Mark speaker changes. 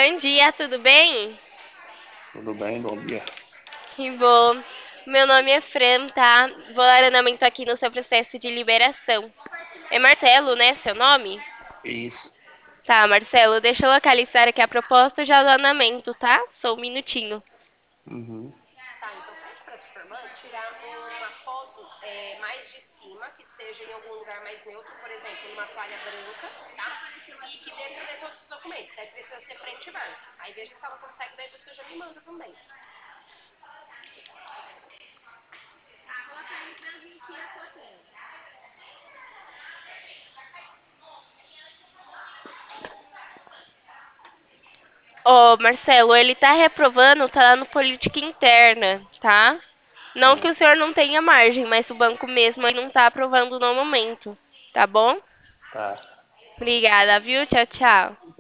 Speaker 1: Bom dia, tudo bem?
Speaker 2: Tudo bem? Bom dia.
Speaker 1: Que bom. Meu nome é Fran, tá? Vou dar andamento aqui no seu processo de liberação. É Marcelo, né, seu nome?
Speaker 2: Isso.
Speaker 1: Tá, Marcelo, deixa eu localizar aqui a proposta já do andamento, tá? Só um minutinho.
Speaker 2: Uhum.
Speaker 1: Tá, então pede para sua irmã tirar uma foto mais de cima, que esteja em algum lugar mais neutro, por exemplo, numa toalha branca, tá? E que dê para ver todos os documentos. Daí precisa ser frente e verso. Aí veja se ela consegue, daí você já me manda também. Ô, Marcelo, ele tá reprovando, tá lá no política interna, tá? Não que o
Speaker 2: Hum,
Speaker 1: senhor não tenha margem, mas o banco mesmo aí não tá aprovando no momento, tá bom?
Speaker 2: tá.
Speaker 1: Obrigada, viu? Tchau, tchau.